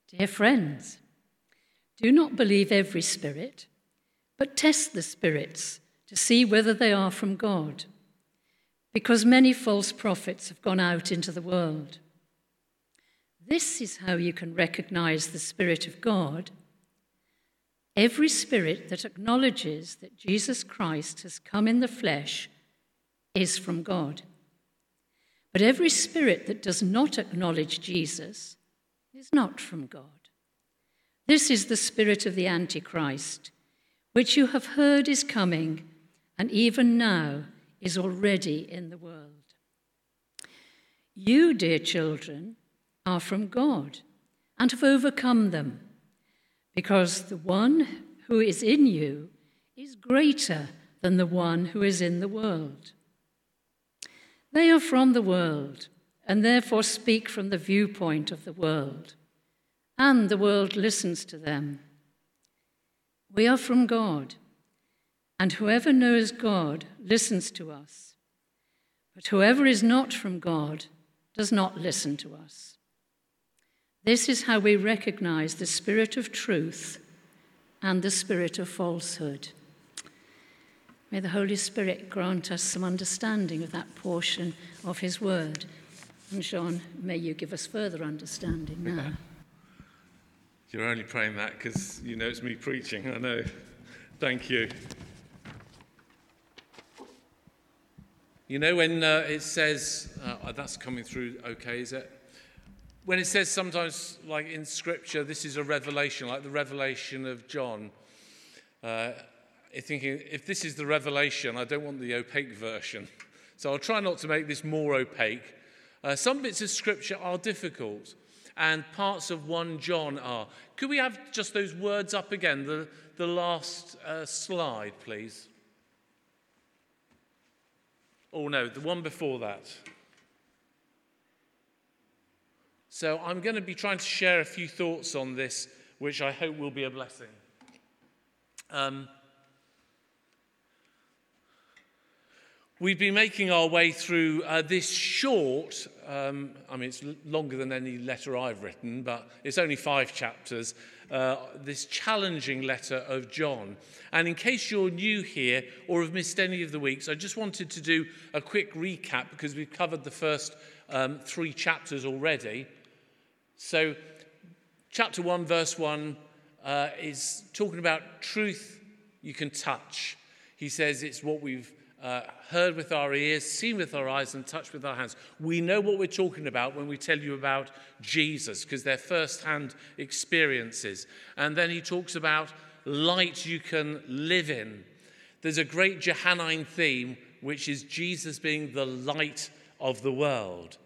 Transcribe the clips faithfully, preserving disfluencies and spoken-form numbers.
Dear friends, do not believe every spirit, but test the spirits to see whether they are from God, because many false prophets have gone out into the world. This is how you can recognize the Spirit of God. Every spirit that acknowledges that Jesus Christ has come in the flesh is from God. But every spirit that does not acknowledge Jesus is not from God. This is the spirit of the Antichrist, which you have heard is coming, and even now is already in the world. You, dear children, are from God and have overcome them, because the one who is in you is greater than the one who is in the world. They are from the world, and therefore speak from the viewpoint of the world, and the world listens to them. We are from God, and whoever knows God listens to us. But whoever is not from God does not listen to us. This is how we recognize the spirit of truth and the spirit of falsehood. May the Holy Spirit grant us some understanding of that portion of his word. And John, may you give us further understanding now. Yeah. You're only praying that because you know it's me preaching, I know. Thank you. You know when uh, it says, uh, that's coming through okay, is it? When it says sometimes, like in Scripture, this is a revelation, like the revelation of John, uh, you're thinking, if this is the revelation, I don't want the opaque version. So I'll try not to make this more opaque. Uh, some bits of Scripture are difficult, and parts of First John are. Could we have just those words up again, the, the last uh, slide, please? Oh, no, the one before that. So I'm going to be trying to share a few thoughts on this, which I hope will be a blessing. Um, we've been making our way through uh, this short, um, I mean, it's longer than any letter I've written, but it's only five chapters, uh, this challenging letter of John. And in case you're new here or have missed any of the weeks, I just wanted to do a quick recap because we've covered the first um, three chapters already. So, chapter one, verse one, uh, is talking about truth you can touch. He says it's what we've uh, heard with our ears, seen with our eyes, and touched with our hands. We know what we're talking about when we tell you about Jesus, because they're first-hand experiences. And then he talks about light you can live in. There's a great Johannine theme, which is Jesus being the light of the world.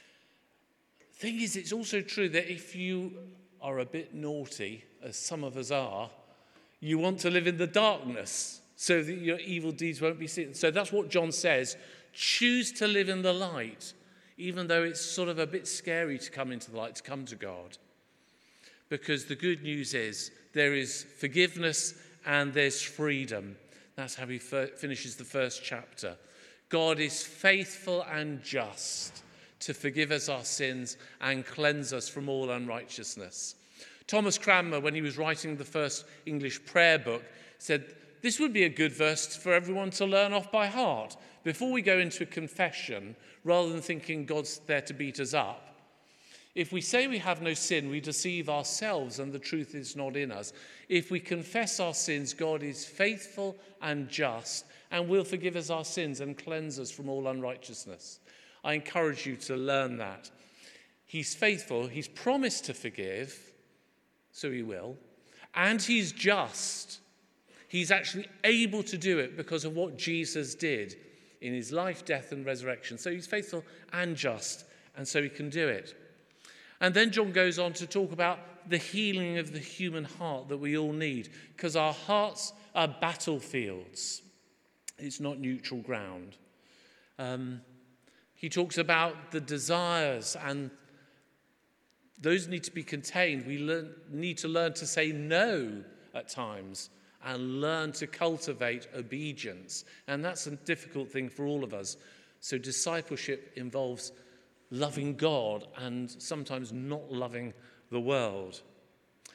Thing is, it's also true that if you are a bit naughty, as some of us are, you want to live in the darkness so that your evil deeds won't be seen. So that's what John says. Choose to live in the light, even though it's sort of a bit scary to come into the light, to come to God. Because the good news is there is forgiveness and there's freedom. That's how he f- finishes the first chapter. God is faithful and just to forgive us our sins and cleanse us from all unrighteousness. Thomas Cranmer, when he was writing the first English prayer book, said, this would be a good verse for everyone to learn off by heart. Before we go into a confession, rather than thinking God's there to beat us up, if we say we have no sin, we deceive ourselves and the truth is not in us. If we confess our sins, God is faithful and just and will forgive us our sins and cleanse us from all unrighteousness. I encourage you to learn that. He's faithful. He's promised to forgive, so he will. And he's just. He's actually able to do it because of what Jesus did in his life, death, and resurrection. So he's faithful and just, and so he can do it. And then John goes on to talk about the healing of the human heart that we all need, because our hearts are battlefields. It's not neutral ground. Um, He talks about the desires, and those need to be contained. We learn, need to learn to say no at times and learn to cultivate obedience. And that's a difficult thing for all of us. So discipleship involves loving God and sometimes not loving the world.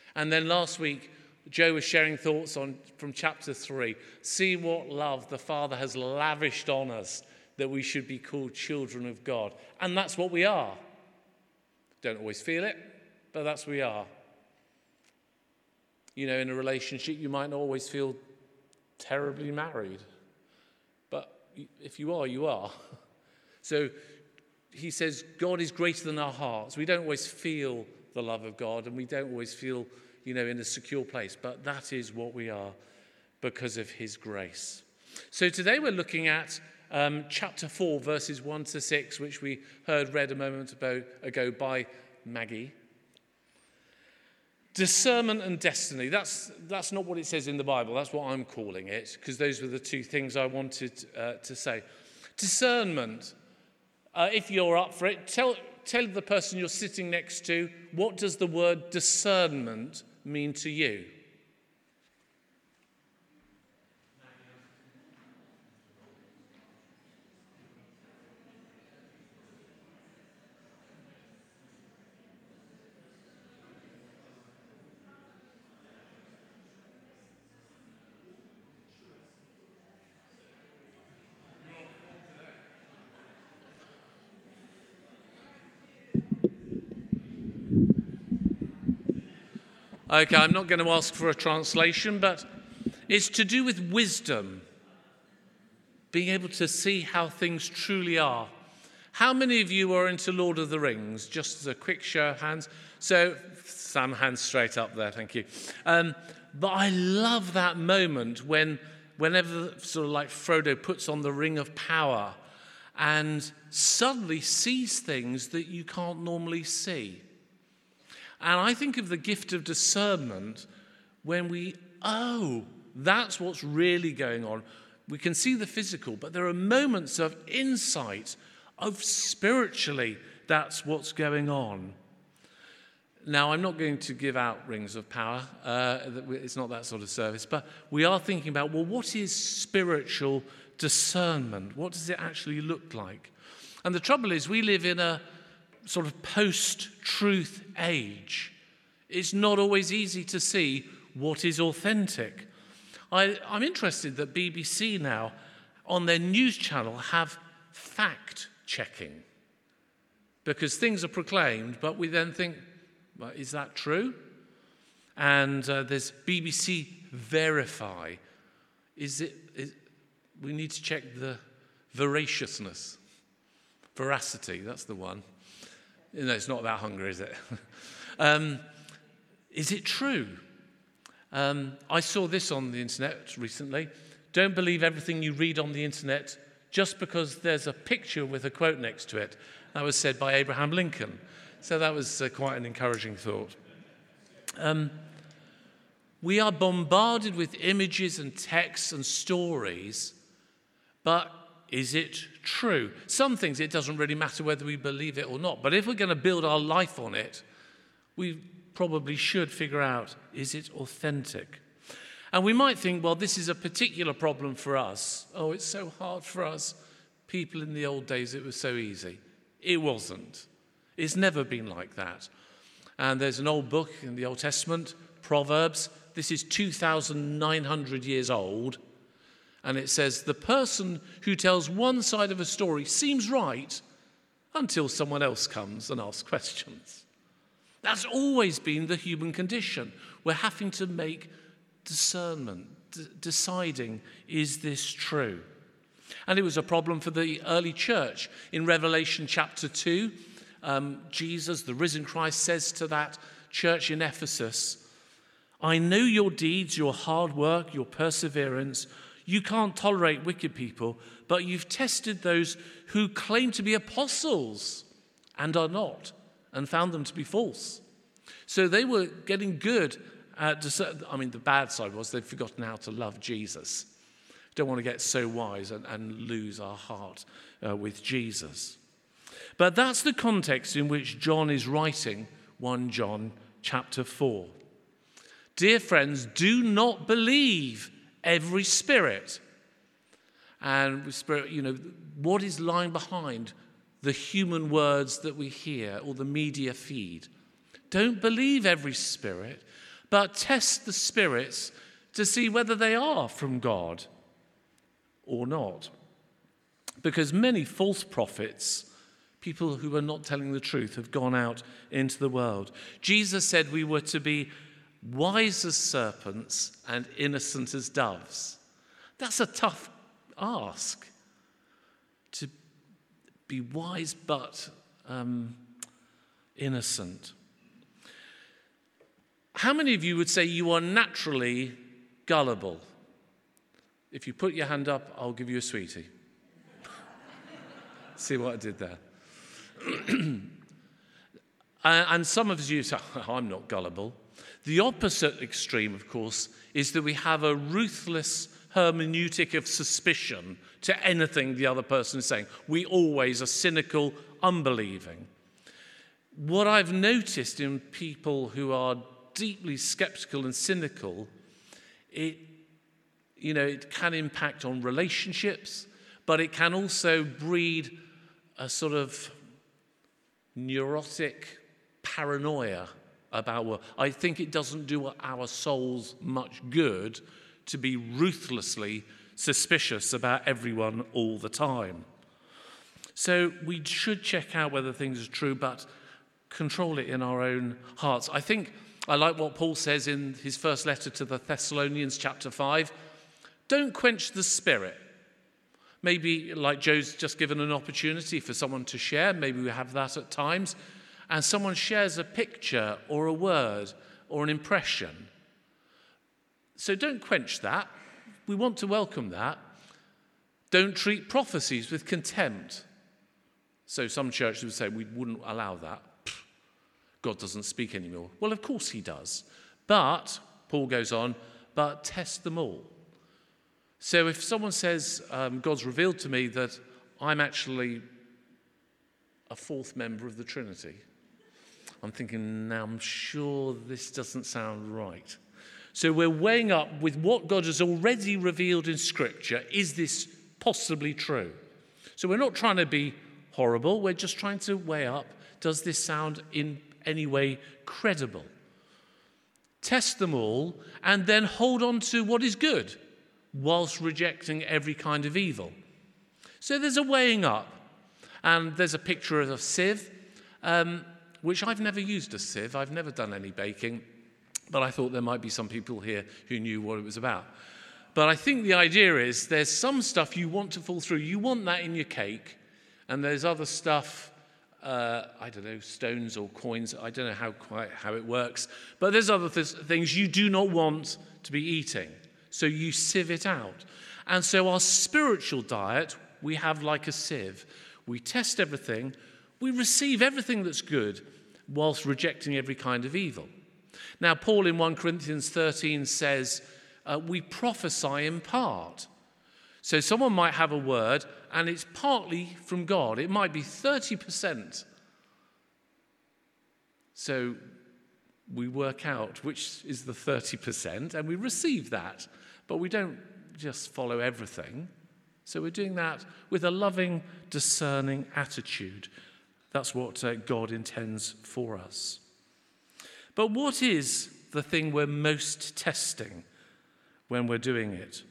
And then last week, Joe was sharing thoughts on from chapter three. See what love the Father has lavished on us, that we should be called children of God. And that's what we are. Don't always feel it, but that's what we are. You know, in a relationship, you might not always feel terribly married. But if you are, you are. So he says God is greater than our hearts. We don't always feel the love of God, and we don't always feel, you know, in a secure place. But that is what we are because of his grace. So today we're looking at um, chapter four, verses one to six, which we heard read a moment ago by Maggie. Discernment and destiny. That's, that's not what it says in the Bible. That's what I'm calling it, because those were the two things I wanted uh, to say. Discernment. Uh, if you're up for it, tell, tell the person you're sitting next to, what does the word discernment mean to you? Okay, I'm not going to ask for a translation, but it's to do with wisdom, being able to see how things truly are. How many of you are into Lord of the Rings? Just as a quick show of hands. So, some hands straight up there, thank you. Um, but I love that moment when, whenever sort of like Frodo puts on the ring of power and suddenly sees things that you can't normally see. And I think of the gift of discernment when we, oh, that's what's really going on. We can see the physical, but there are moments of insight, of spiritually, that's what's going on. Now, I'm not going to give out rings of power. Uh, it's not that sort of service. But we are thinking about, well, what is spiritual discernment? What does it actually look like? And the trouble is, we live in a sort of post-truth age. It's not always easy to see what is authentic. I, I'm interested that B B C now, on their news channel, have fact-checking. Because things are proclaimed, but we then think, well, is that true? And uh, there's B B C Verify. Is it? Is, we need to check the veraciousness. Veracity, that's the one. No, it's not about hunger, is it? um, is it true? Um, I saw this on the internet recently. Don't believe everything you read on the internet just because there's a picture with a quote next to it. That was said by Abraham Lincoln. So that was uh, quite an encouraging thought. Um, we are bombarded with images and texts and stories, but is it true? Some things it doesn't really matter whether we believe it or not. But if we're going to build our life on it, we probably should figure out, is it authentic? And we might think, well, this is a particular problem for us. Oh, it's so hard for us. People in the old days, it was so easy. It wasn't. It's never been like that. And there's an old book in the Old Testament, Proverbs. This is two thousand nine hundred years old. And it says, the person who tells one side of a story seems right until someone else comes and asks questions. That's always been the human condition. We're having to make discernment, d- deciding, is this true? And it was a problem for the early church. In Revelation chapter two, um, Jesus, the risen Christ, says to that church in Ephesus, I know your deeds, your hard work, your perseverance. You can't tolerate wicked people, but you've tested those who claim to be apostles and are not, and found them to be false. So they were getting good at, discern- I mean, the bad side was they'd forgotten how to love Jesus. Don't want to get so wise and, and lose our heart uh, with Jesus. But that's the context in which John is writing First John chapter four. Dear friends, do not believe every spirit. And with spirit, you know, what is lying behind the human words that we hear or the media feed? Don't believe every spirit, but test the spirits to see whether they are from God or not. Because many false prophets, people who are not telling the truth, have gone out into the world. Jesus said we were to be wise as serpents and innocent as doves. That's a tough ask, to be wise but um, innocent. How many of you would say you are naturally gullible? If you put your hand up, I'll give you a sweetie. See what I did there? And some of you say, oh, I'm not gullible. The opposite extreme, of course, is that we have a ruthless hermeneutic of suspicion to anything the other person is saying. We always are cynical, unbelieving. What I've noticed in people who are deeply skeptical and cynical, it, you know, it can impact on relationships, but it can also breed a sort of neurotic paranoia about, well, I think it doesn't do our souls much good to be ruthlessly suspicious about everyone all the time. So we should check out whether things are true, but control it in our own hearts. I think I like what Paul says in his first letter to the Thessalonians, chapter five. Don't quench the spirit. Maybe, like Joe's just given an opportunity for someone to share, maybe we have that at times, and someone shares a picture or a word or an impression. So don't quench that. We want to welcome that. Don't treat prophecies with contempt. So some churches would say we wouldn't allow that. God doesn't speak anymore. Well, of course he does. But, Paul goes on, but test them all. So if someone says, um, God's revealed to me that I'm actually a fourth member of the Trinity, I'm thinking, now I'm sure this doesn't sound right. So we're weighing up with what God has already revealed in Scripture. Is this possibly true? So we're not trying to be horrible. We're just trying to weigh up, does this sound in any way credible? Test them all and then hold on to what is good whilst rejecting every kind of evil. So there's a weighing up. And there's a picture of a sieve, um, which I've never used a sieve. I've never done any baking. But I thought there might be some people here who knew what it was about. But I think the idea is there's some stuff you want to fall through. You want that in your cake. And there's other stuff, uh, I don't know, stones or coins. I don't know how quite how it works. But there's other th- things you do not want to be eating. So you sieve it out. And so our spiritual diet, we have like a sieve. We test everything. We receive everything that's good whilst rejecting every kind of evil. Now, Paul in First Corinthians thirteen says, uh, we prophesy in part. So someone might have a word, and it's partly from God. It might be thirty percent. So we work out which is the thirty percent, and we receive that. But we don't just follow everything. So we're doing that with a loving, discerning attitude. That's what uh, God intends for us. But what is the thing we're most testing when we're doing it?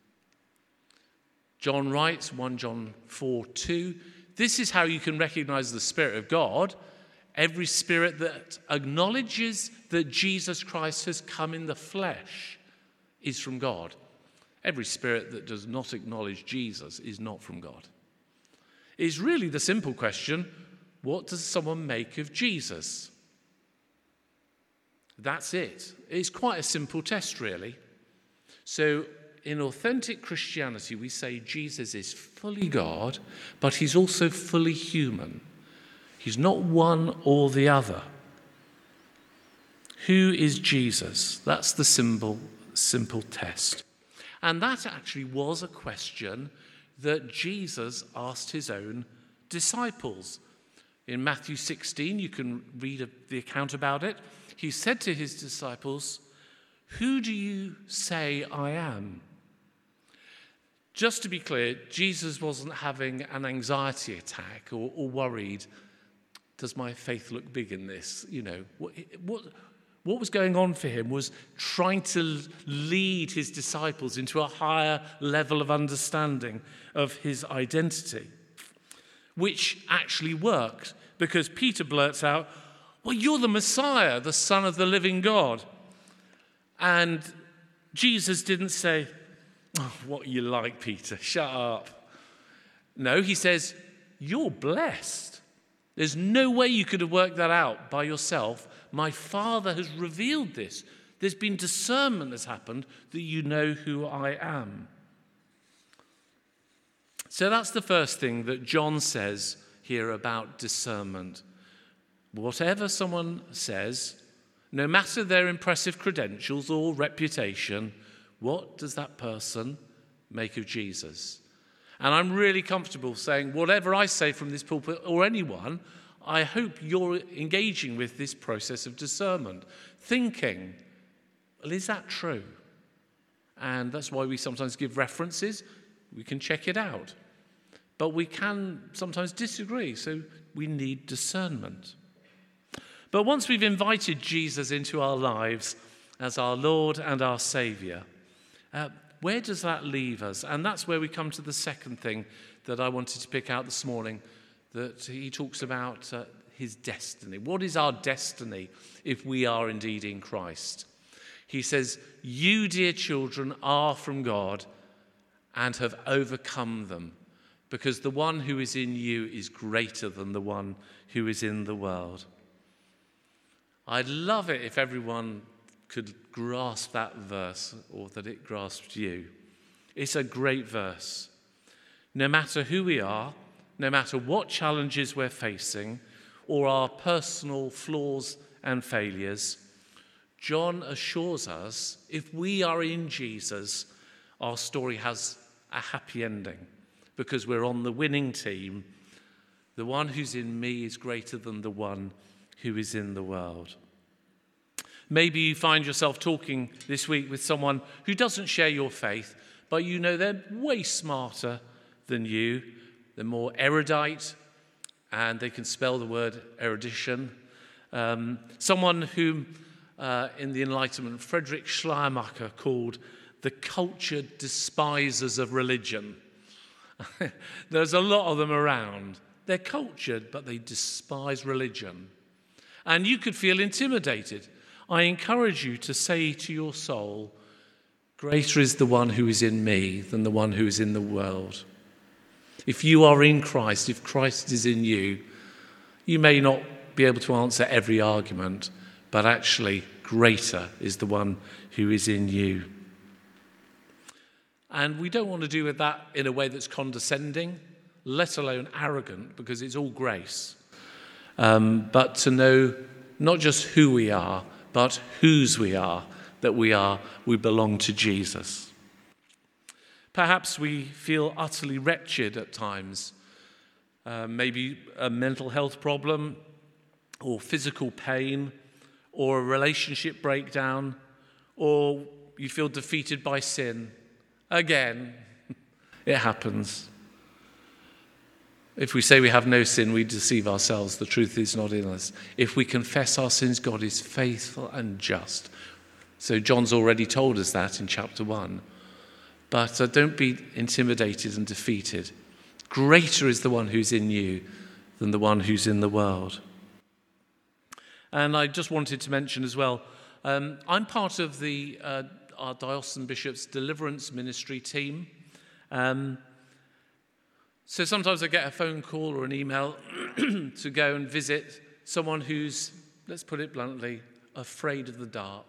John writes, First John four two, this is how you can recognize the Spirit of God. Every spirit that acknowledges that Jesus Christ has come in the flesh is from God. Every spirit that does not acknowledge Jesus is not from God. It's really the simple question, what does someone make of Jesus? That's it. It's quite a simple test, really. So in authentic Christianity, we say Jesus is fully God, but he's also fully human. He's not one or the other. Who is Jesus? That's the simple, simple test. And that actually was a question that Jesus asked his own disciples. In Matthew sixteen, you can read the account about it. He said to his disciples, who do you say I am? Just to be clear, Jesus wasn't having an anxiety attack or, or worried, does my faith look big in this? You know, what, what, What was going on for him was trying to lead his disciples into a higher level of understanding of his identity, which actually worked, because Peter blurts out, well, you're the Messiah, the Son of the living God. And Jesus didn't say, oh, what you like, Peter, shut up. No, he says, you're blessed. There's no way you could have worked that out by yourself. My Father has revealed this. There's been discernment that's happened that you know who I am. So that's the first thing that John says here about discernment. Whatever someone says, no matter their impressive credentials or reputation, what does that person make of Jesus? And I'm really comfortable saying whatever I say from this pulpit or anyone, I hope you're engaging with this process of discernment, thinking, well, is that true? And that's why we sometimes give references. We can check it out. But we can sometimes disagree, so we need discernment. But once we've invited Jesus into our lives as our Lord and our Saviour, uh, where does that leave us? And that's where we come to the second thing that I wanted to pick out this morning, that he talks about uh, his destiny. What is our destiny if we are indeed in Christ? He says, you, dear children, are from God and have overcome them, because the one who is in you is greater than the one who is in the world. I'd love it if everyone could grasp that verse, or that it grasped you. It's a great verse. No matter who we are, no matter what challenges we're facing, or our personal flaws and failures, John assures us if we are in Jesus, our story has a happy ending, because we're on the winning team. The one who's in me is greater than the one who is in the world. Maybe you find yourself talking this week with someone who doesn't share your faith, but you know they're way smarter than you. They're more erudite, and they can spell the word erudition. Um, someone whom, uh, in the Enlightenment, Friedrich Schleiermacher called the cultured despisers of religion. There's a lot of them around. They're cultured, but they despise religion. And you could feel intimidated. I encourage you to say to your soul, greater is the one who is in me than the one who is in the world. If you are in Christ, if Christ is in you, you may not be able to answer every argument, but actually greater is the one who is in you. And we don't want to do with that in a way that's condescending, let alone arrogant, because it's all grace. Um, but to know not just who we are, but whose we are, that we are, we belong to Jesus. Perhaps we feel utterly wretched at times, uh, maybe a mental health problem, or physical pain, or a relationship breakdown, or you feel defeated by sin. Again, it happens. If we say we have no sin, we deceive ourselves. The truth is not in us. If we confess our sins, God is faithful and just. So John's already told us that in chapter one. But uh, don't be intimidated and defeated. Greater is the one who's in you than the one who's in the world. And I just wanted to mention as well, um, I'm part of the uh, our Diocesan Bishop's Deliverance Ministry team. Um, So sometimes I get a phone call or an email to go and visit someone who's, let's put it bluntly, afraid of the dark.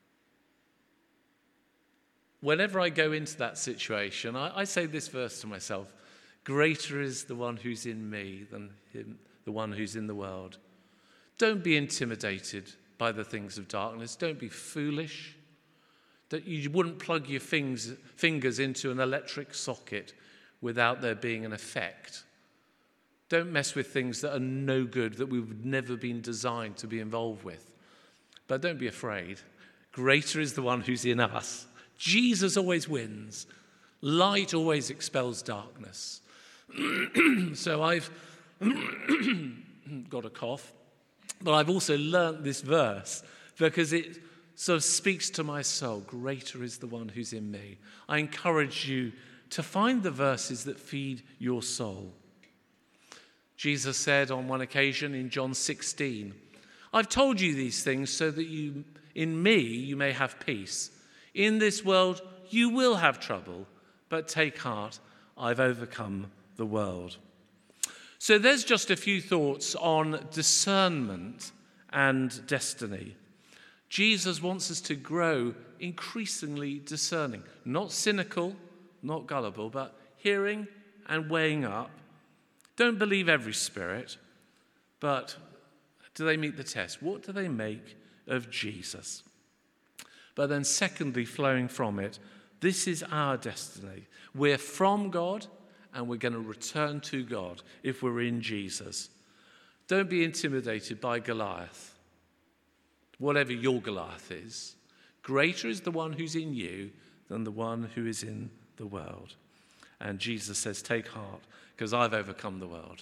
Whenever I go into that situation, I, I say this verse to myself, greater is the one who's in me than him, the one who's in the world. Don't be intimidated by the things of darkness. Don't be foolish. That you wouldn't plug your fingers, fingers into an electric socket without there being an effect. Don't mess with things that are no good, that we've never been designed to be involved with. But don't be afraid. Greater is the one who's in us. Jesus always wins. Light always expels darkness. So I've got a cough, but I've also learnt this verse because it sort of speaks to my soul. Greater is the one who's in me. I encourage you to find the verses that feed your soul. Jesus said on one occasion in John sixteen, I've told you these things so that you, in me you may have peace. In this world you will have trouble, but take heart, I've overcome the world. So there's just a few thoughts on discernment and destiny. Jesus wants us to grow increasingly discerning, not cynical, not gullible, but hearing and weighing up. Don't believe every spirit, but do they meet the test? What do they make of Jesus? But then secondly, flowing from it, this is our destiny. We're from God, and we're going to return to God if we're in Jesus. Don't be intimidated by Goliath. Whatever your Goliath is, greater is the one who's in you than the one who is in the world. And Jesus says, take heart, because I've overcome the world.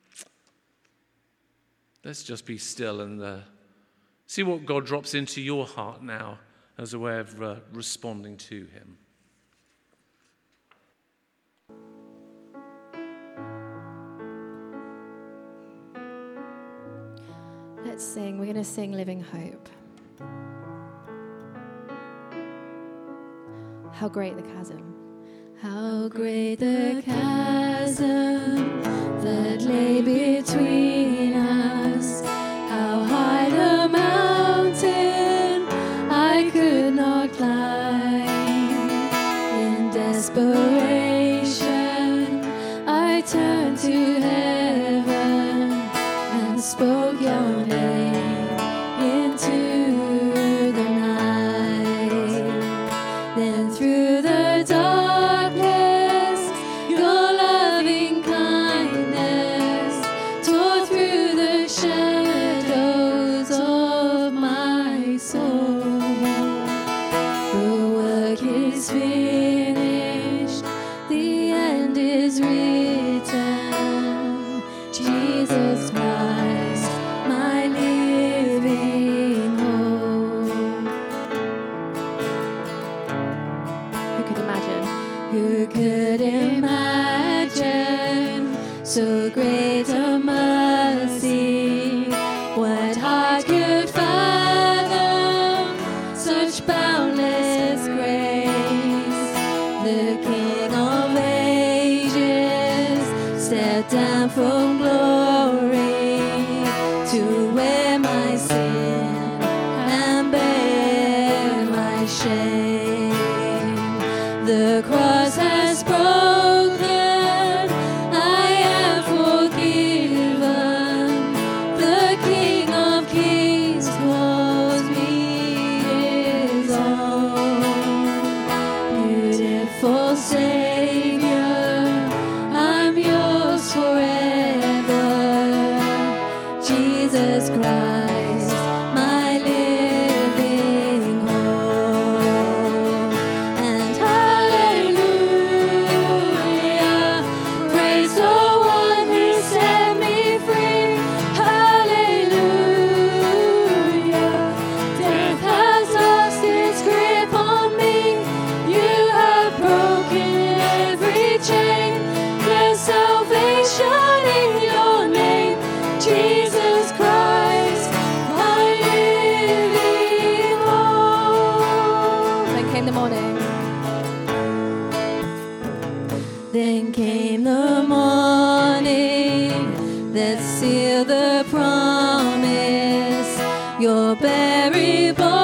Let's just be still and uh, see what God drops into your heart now as a way of uh, responding to him. Let's sing. We're going to sing Living Hope. How great the chasm. How great the chasm that lay between us. How high the mountain I could not climb. In desperation I turned to heaven and spoke your name into the night. Then through the darkness your loving kindness tore through the shadows of my soul. The work is finished, the end is written. Jesus Christ, my living hope. Who could imagine? Who could imagine so great a mercy? What heart could fathom such boundless grace? The King of ages stepped down from glory to wear my sin and bear my shame. The cross has broken, I am forgiven. The King of kings calls me his own. Beautiful Savior, I'm yours forever. Jesus Christ, my living hope. And hallelujah, praise the one who set me free. Hallelujah, death has lost its grip on me. You have broken every chain. There's salvation in your name, Jesus Christ, my living hope. Then came the morning. Then came the morning that sealed the promise. Your buried body